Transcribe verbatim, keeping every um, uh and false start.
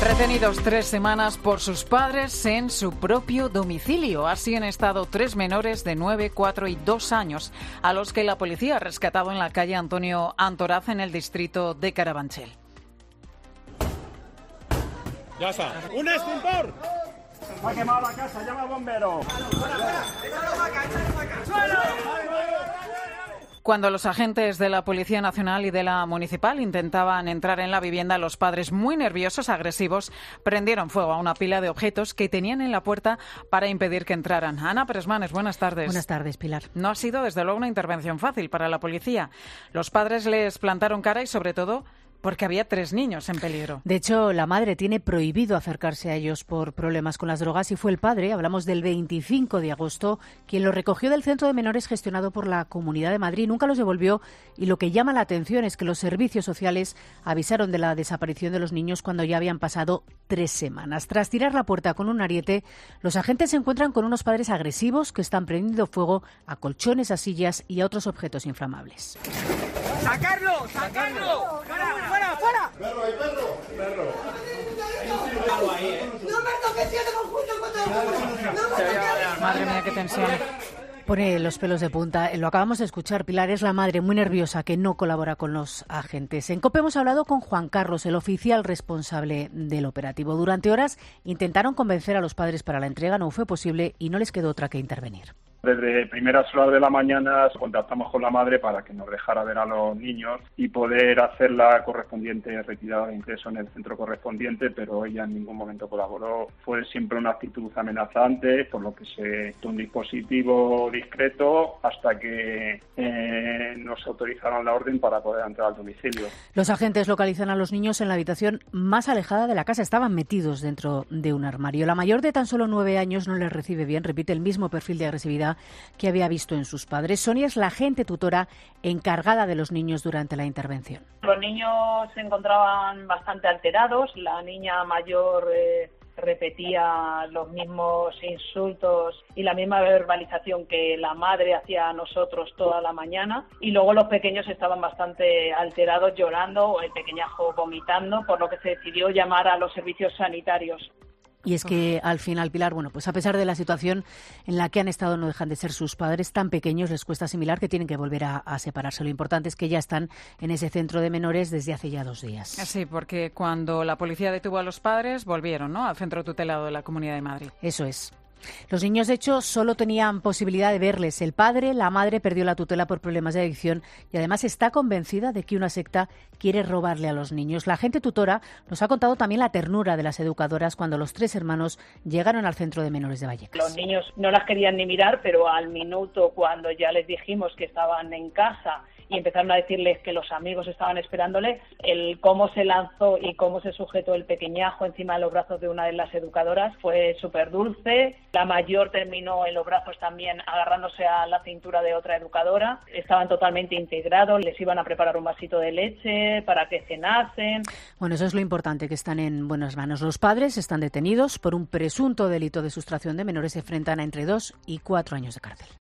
Retenidos tres semanas por sus padres en su propio domicilio. Así han estado tres menores de nueve, cuatro y dos años, a los que la policía ha rescatado en la calle Antonio Antoraz, en el distrito de Carabanchel. Ya está. ¡Un extintor! Se ha quemado la casa, llama al bombero. Cuando los agentes de la Policía Nacional y de la Municipal intentaban entrar en la vivienda, los padres, muy nerviosos, agresivos, prendieron fuego a una pila de objetos que tenían en la puerta para impedir que entraran. Ana Presmanes, buenas tardes. Buenas tardes, Pilar. No ha sido, desde luego, una intervención fácil para la policía. Los padres les plantaron cara y, sobre todo, porque había tres niños en peligro. De hecho, la madre tiene prohibido acercarse a ellos por problemas con las drogas y fue el padre, hablamos del veinticinco de agosto, quien los recogió del centro de menores gestionado por la Comunidad de Madrid. Nunca los devolvió y lo que llama la atención es que los servicios sociales avisaron de la desaparición de los niños cuando ya habían pasado tres semanas. Tras tirar la puerta con un ariete, los agentes se encuentran con unos padres agresivos que están prendiendo fuego a colchones, a sillas y a otros objetos inflamables. ¡Sacarlo! ¡Sacarlo! ¡Fuera, fuera, fuera! ¡Perro, hay perro! ¡Perro! ¡No me toques, tío, de conjunto contra ¡No me toques! Madre mía, qué tensión. Pone los pelos de punta. Lo acabamos de escuchar. Pilar es la madre muy nerviosa que no colabora con los agentes. En COPE hemos hablado con Juan Carlos, el oficial responsable del operativo. Durante horas intentaron convencer a los padres para la entrega, no fue posible y no les quedó otra que intervenir. Desde primeras horas de la mañana contactamos con la madre para que nos dejara ver a los niños y poder hacer la correspondiente retirada de ingreso en el centro correspondiente, pero ella en ningún momento colaboró. Fue siempre una actitud amenazante, por lo que se hizo un dispositivo discreto hasta que eh, nos autorizaron la orden para poder entrar al domicilio. Los agentes localizan a los niños en la habitación más alejada de la casa. Estaban metidos dentro de un armario. La mayor, de tan solo nueve años, no les recibe bien. Repite el mismo perfil de agresividad que había visto en sus padres. Sonia es la agente tutora encargada de los niños durante la intervención. Los niños se encontraban bastante alterados. La niña mayor eh, repetía los mismos insultos y la misma verbalización que la madre hacía a nosotros toda la mañana. Y luego los pequeños estaban bastante alterados, llorando, o el pequeñajo vomitando, por lo que se decidió llamar a los servicios sanitarios. Y es que al final, Pilar, bueno, pues a pesar de la situación en la que han estado, no dejan de ser sus padres tan pequeños, les cuesta asimilar que tienen que volver a, a separarse. Lo importante es que ya están en ese centro de menores desde hace ya dos días. Sí, porque cuando la policía detuvo a los padres, volvieron, ¿no?, al centro tutelado de la Comunidad de Madrid. Eso es. Los niños, de hecho, solo tenían posibilidad de verles. El padre, la madre, perdió la tutela por problemas de adicción y además está convencida de que una secta quiere robarle a los niños. La agente tutora nos ha contado también la ternura de las educadoras cuando los tres hermanos llegaron al centro de menores de Vallecas. Los niños no las querían ni mirar, pero al minuto, cuando ya les dijimos que estaban en casa y empezaron a decirles que los amigos estaban esperándole, el cómo se lanzó y cómo se sujetó el pequeñajo encima de los brazos de una de las educadoras fue súper dulce. La mayor terminó en los brazos también agarrándose a la cintura de otra educadora. Estaban totalmente integrados, les iban a preparar un vasito de leche para que cenasen. Bueno, eso es lo importante, que están en buenas manos. Los padres están detenidos por un presunto delito de sustracción de menores, se enfrentan a entre dos y cuatro años de cárcel.